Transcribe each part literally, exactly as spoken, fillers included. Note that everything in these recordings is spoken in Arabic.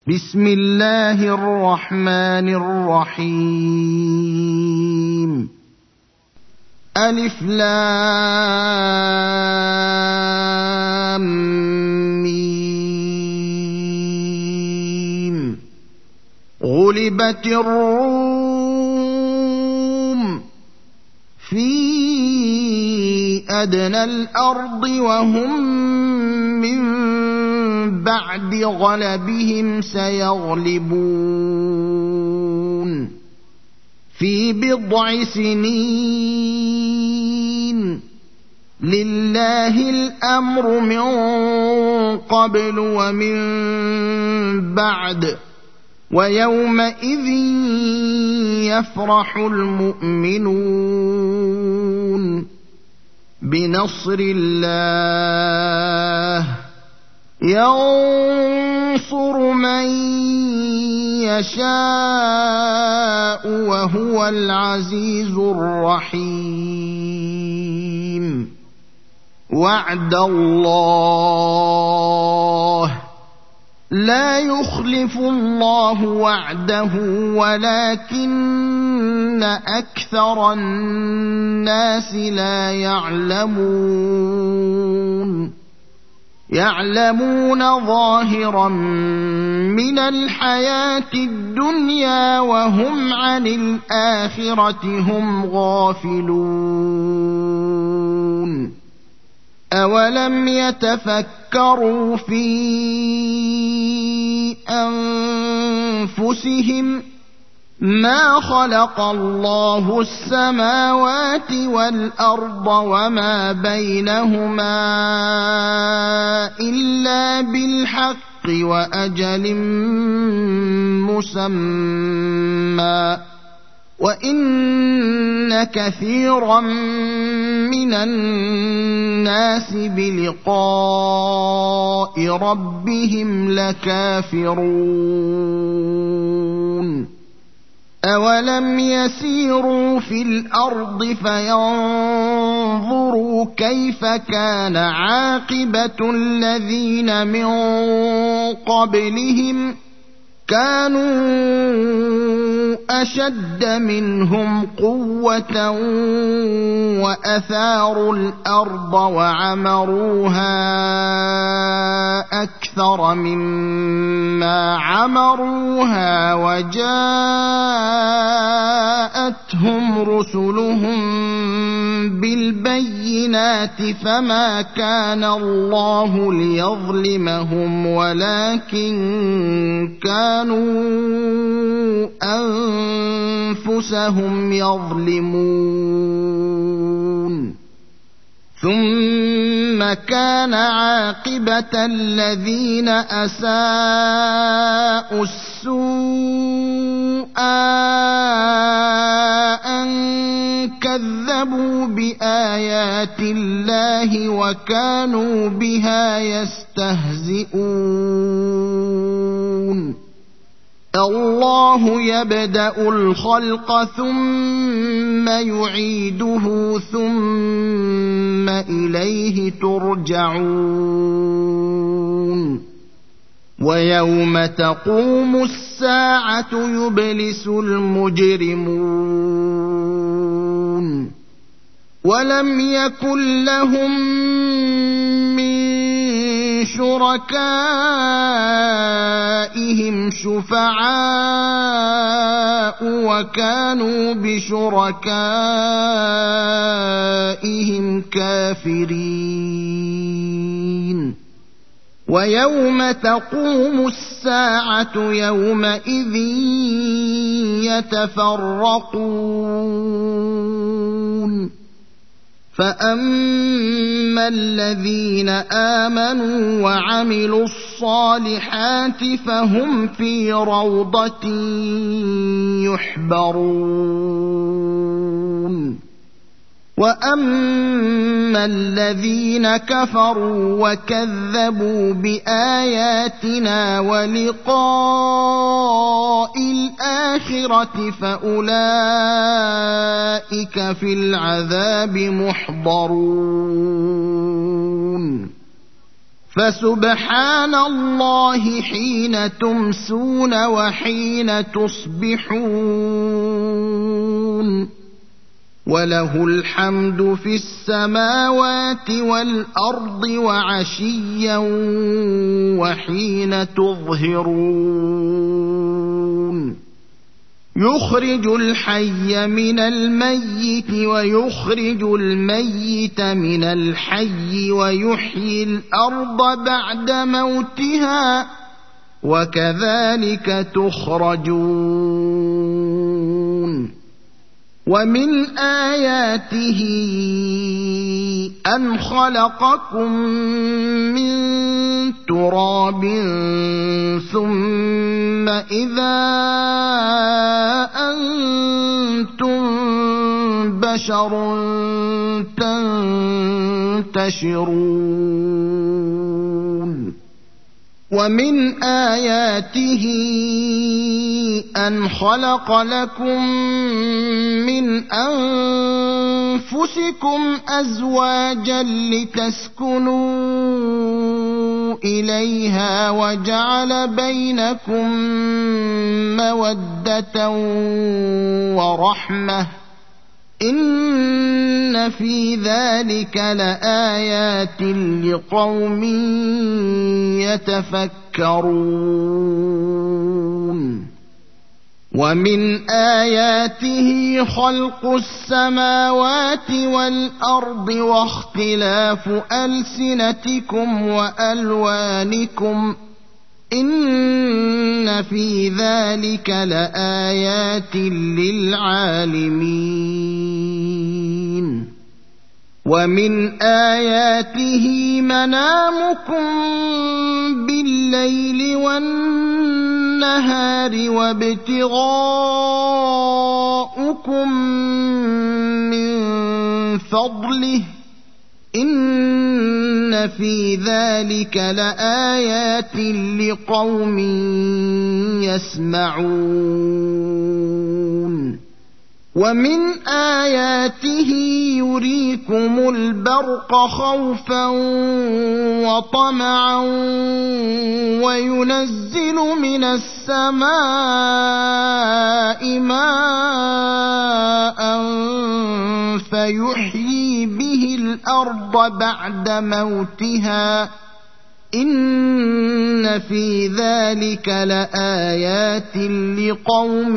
بسم الله الرحمن الرحيم ألف لام ميم غلبت الروم في أدنى الأرض وهم من بعد غلبهم سيغلبون في بضع سنين لله الأمر من قبل ومن بعد ويومئذ يفرح المؤمنون بنصر الله ينصر من يشاء وهو العزيز الرحيم وعد الله لا يخلف الله وعده ولكن أكثر الناس لا يعلمون يعلمون ظاهرا من الحياة الدنيا وهم عن الآخرة هم غافلون أولم يتفكروا في أنفسهم ما خلق الله السماوات والأرض وما بينهما إلا بالحق وأجل مسمى وإن كثيرا من الناس بلقاء ربهم لكافرون أولم يسيروا في الأرض فينظروا كيف كان عاقبة الذين من قبلهم كانوا أشد منهم قوة وأثاروا الأرض وعمروها أكثر مما عمروها وجاءتهم رسلهم بالبينات فما كان الله ليظلمهم ولكن كانوا أنفسهم يظلمون ثم كان عاقبة الذين أساءوا السوء أن كذبوا بآيات الله وكانوا بها يستهزئون الله يبدأ الخلق ثم يعيده ثم إليه ترجعون ويوم تقوم الساعة يبلس المجرمون ولم يكن لهم من شركائهم شفعاء وكانوا بشركائهم كافرين ويوم تقوم الساعة يومئذ يتفرقون فأما الذين آمنوا وعملوا الصالحات فهم في روضة يحبرون وأما الذين كفروا وكذبوا بآياتنا ولقاء الآخرة فأولئك في العذاب محضرون فسبحان الله حين تمسون وحين تصبحون وله الحمد في السماوات والأرض وعشيا وحين تظهرون يخرج الحي من الميت ويخرج الميت من الحي ويحيي الأرض بعد موتها وكذلك تخرجون ومن آياته أن خلقكم من تراب ثم إذا أنتم بشر تنتشرون ومن آياته أن خلق لكم من أنفسكم أزواجا لتسكنوا إليها وجعل بينكم مودة ورحمة إن في ذلك لآيات لقوم يتفكرون ومن آياته خلق السماوات والأرض واختلاف ألسنتكم وألوانكم إن في ذلك لآيات للعالمين ومن آياته منامكم بالليل والنهار وابتغاؤكم من فضله إن في ذلك لآيات لقوم يسمعون ومن آياته يريكم البرق خوفا وطمعا وينزل من السماء ماء فيحيي به الأرض بعد موتها إن في ذلك لآيات لقوم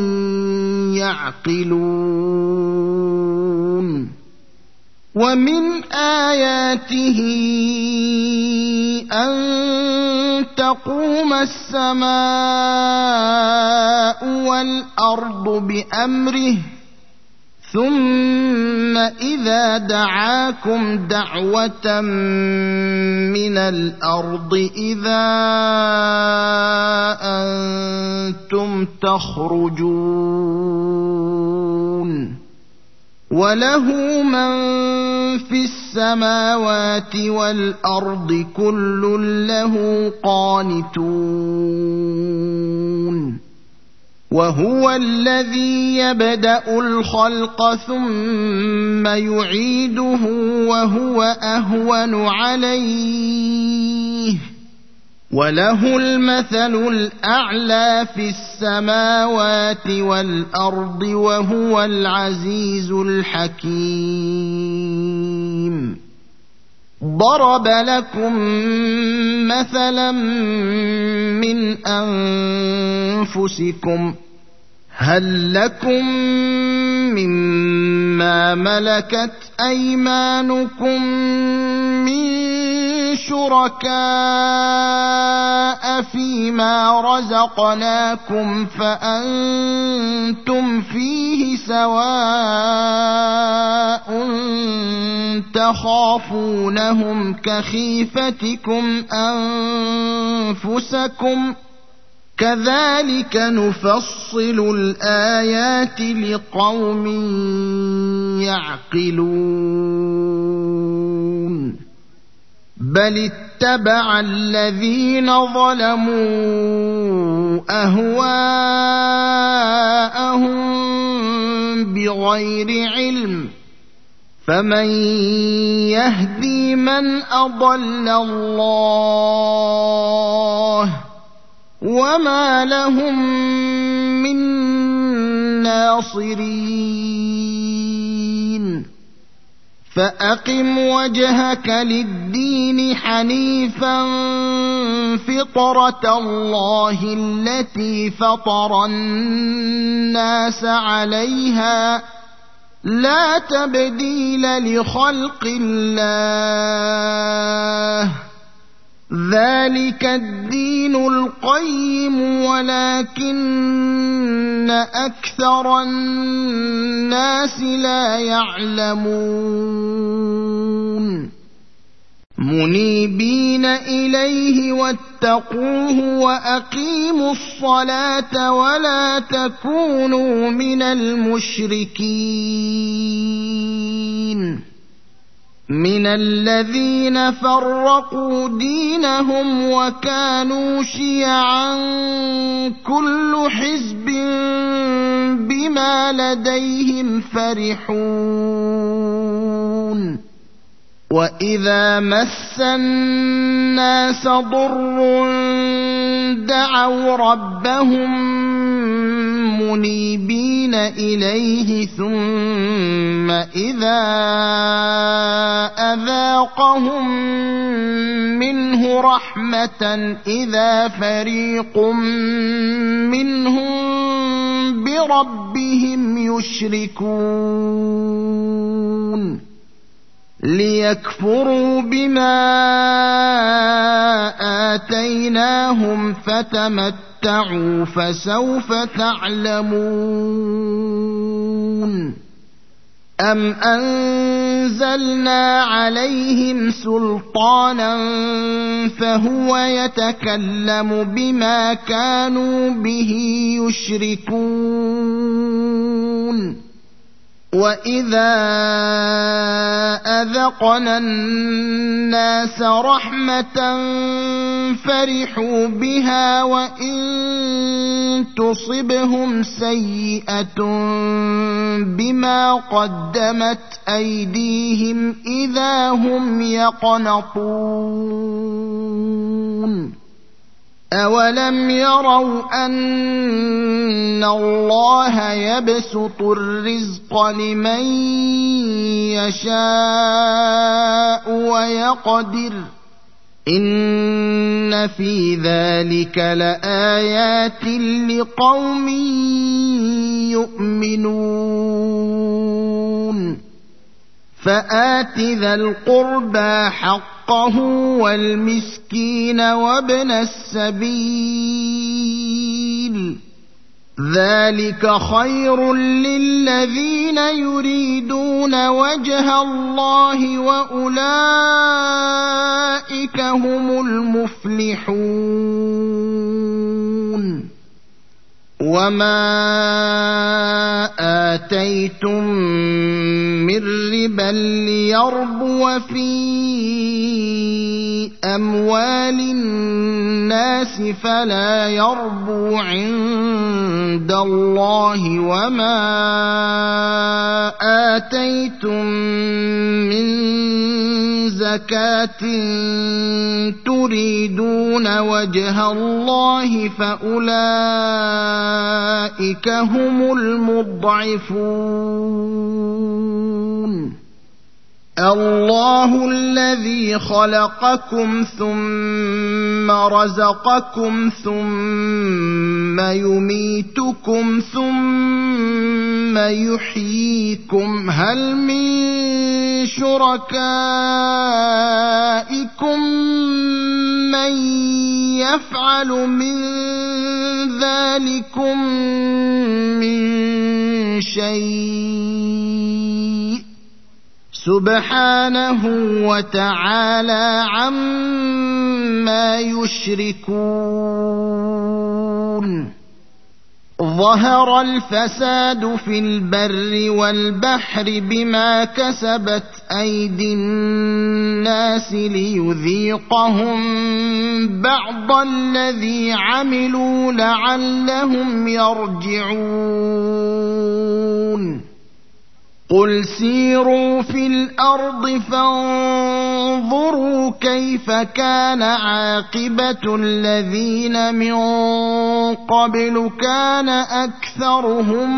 يعقلون ومن آياته أن تقوم السماء والأرض بأمره ثم إذا دعاكم دعوة من الأرض إذا أنتم تخرجون وله من في السماوات والأرض كل له قانتون وهو الذي يبدأ الخلق ثم يعيده وهو أهون عليه وله المثل الأعلى في السماوات والأرض وهو العزيز الحكيم ضرب لكم مثلا من أنفسكم هل لكم مما ملكت أيمانكم من شركاء فيما رزقناكم فأنتم فيه سواء تخافونهم كخيفتكم أنفسكم كذلك نفصل الآيات لقوم يعقلون بل اتبع الذين ظلموا أهواءهم بغير علم فمن يهدي من أضل الله وما لهم من ناصرين فأقم وجهك للدين حنيفا فطرة الله التي فطر الناس عليها لا تبديل لخلق الله ذلك الدين القيم ولكن أكثر الناس لا يعلمون منيبين إليه واتقوه وأقيموا الصلاة ولا تكونوا من المشركين من الذين فرقوا دينهم وكانوا شيعا كل حزب بما لديهم فرحون وإذا مس الناس ضر دعوا ربهم منيبين إليه ثم إذا أذاقهم منه رحمة إذا فريق منهم بربهم يشركون ليكفروا بما آتيناهم فتمتعوا فسوف تعلمون أم أنزلنا عليهم سلطانا فهو يتكلم بما كانوا به يشركون وإذا أذقنا الناس رحمة فرحوا بها وإن تصبهم سيئة بما قدمت أيديهم إذا هم يقنطون أولم يروا أن الله يبسط الرزق لمن يشاء ويقدر إن في ذلك لآيات لقوم يؤمنون فآت ذا القربى حقه والمسكين وابن السبيل ذلك خير للذين يريدون وجه الله وأولئك هم المفلحون وما آتيتم من ربا ليربو في أموال الناس فلا يربو عند الله وما آتيتم من زكاة تريدون وجه الله فأولئك هم المضعفون الله الذي خلقكم ثم رزقكم ثم يميتكم ثم يحييكم هل من شركائكم من يفعل من ذلكم من شيء سبحانه وتعالى عما يشركون ظهر الفساد في البر والبحر بما كسبت أيدي الناس ليذيقهم بعض الذي عملوا لعلهم يرجعون قل سيروا في الأرض فانظروا كيف كان عاقبة الذين من قبل كان أكثرهم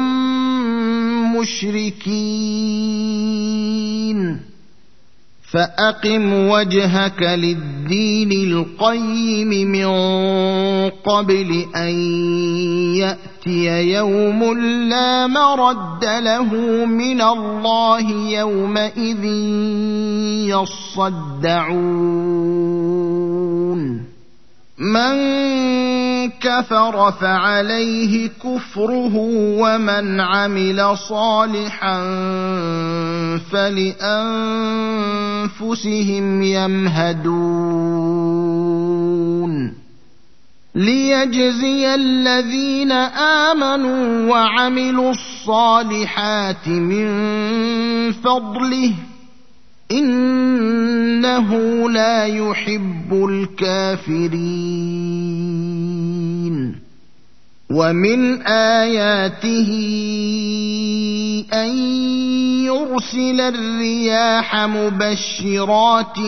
مشركين فأقم وجهك للدين القيم من قبل أن يأتي يوم لا مرد له من الله يومئذ يصدعون من كفر فعليه كفره ومن عمل صالحا فلأنفسهم يمهدون ليجزي الذين آمنوا وعملوا الصالحات من فضله إنه لا يحب الكافرين ومن آياته أن يرسل الرياح مبشرات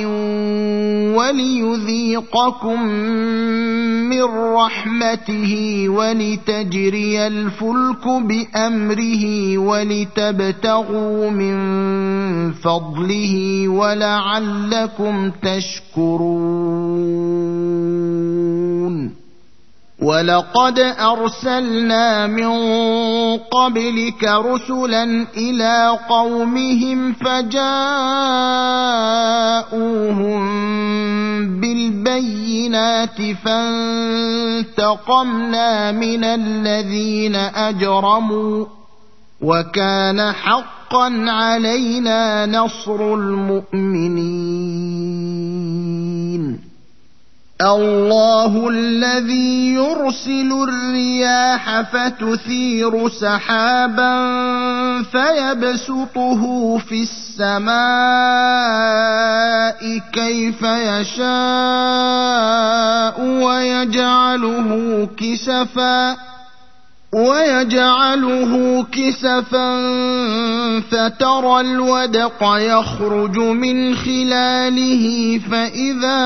وليذيقكم من رحمته ولتجري الفلك بأمره ولتبتغوا من فضله ولعلكم تشكرون ولقد أرسلنا من قبلك رسلا إلى قومهم فجاءوهم بالبينات فانتقمنا من الذين أجرموا وكان حقا علينا نصر المؤمنين الله الذي يرسل الرياح فتثير سحابا فيبسطه في السماء كيف يشاء ويجعله كسفا ويجعله كسفا فترى الودق يخرج من خلاله فإذا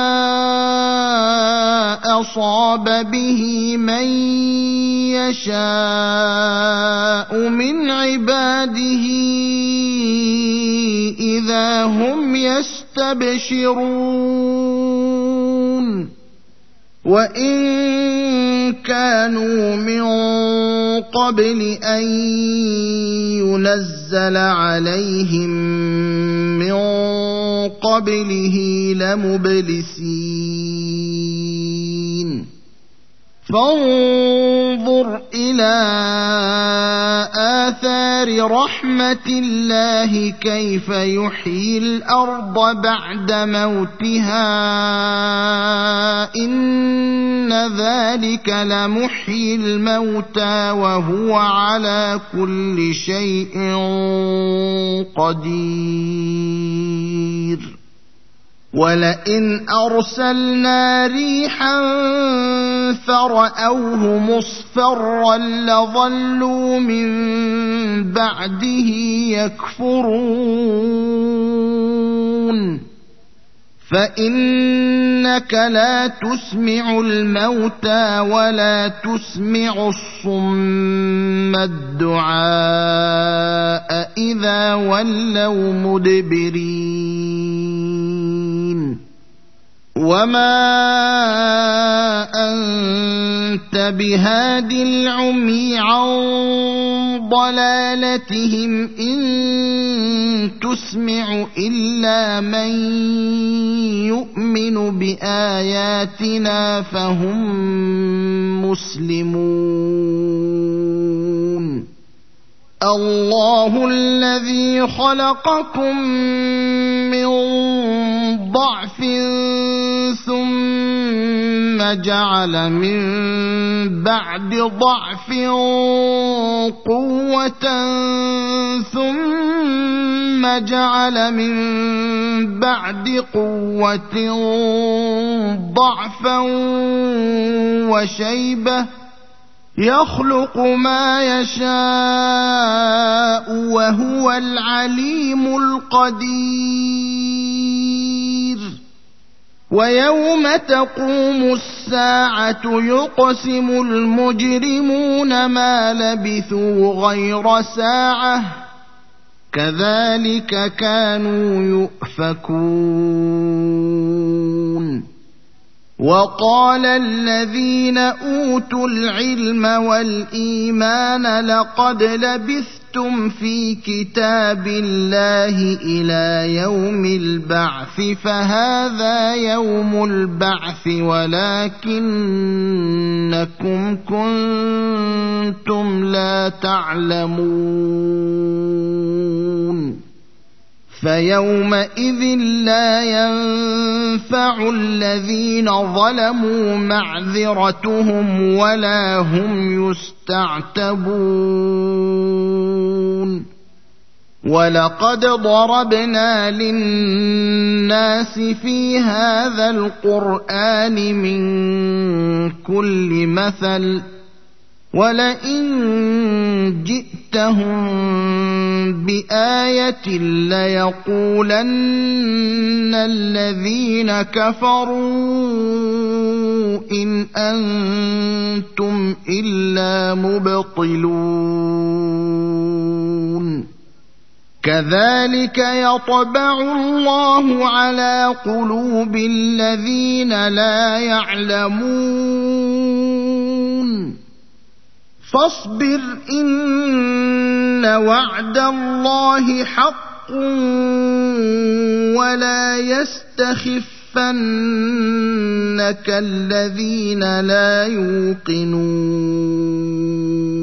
أصاب به من يشاء من عباده إذا هم يستبشرون وإن كانوا من قبل أن ينزل عليهم من قبله لمبلسين فانظر إلى آثار رحمة الله كيف يحيي الأرض بعد موتها إن ذلك لمحيي الموتى وهو على كل شيء قدير ولئن أرسلنا ريحا فرأوه مصفرا لظلوا من بعده يكفرون فإنك لا تسمع الموتى ولا تسمع الصم الدعاء إذا ولوا مدبرين وما أنت بهاد العمي عن ضلالتهم إن تسمع إلا من يؤمن بآياتنا فهم مسلمون الله الذي خلقكم من ضعف ثم جعل من بعد ضعف قوة ثم جعل من بعد قوة ضعفا وشيبة يخلق ما يشاء وهو العليم القدير ويوم تقوم الساعة يقسم المجرمون ما لبثوا غير ساعة كذلك كانوا يؤفكون وقال الذين أوتوا العلم والإيمان لقد لبثتم في كتاب الله إلى يوم البعث فهذا يوم البعث ولكنكم كنتم لا تعلمون فيومئذ لا ينفع الذين ظلموا معذرتهم ولا هم يستعتبون ولقد ضربنا للناس في هذا القرآن من كل مثل ولئن جئتهم بآية ليقولن الذين كفروا إن أنتم إلا مبطلون كذلك يطبع الله على قلوب الذين لا يعلمون فاصبر إن وعد الله حق ولا يستخفنك الذين لا يوقنون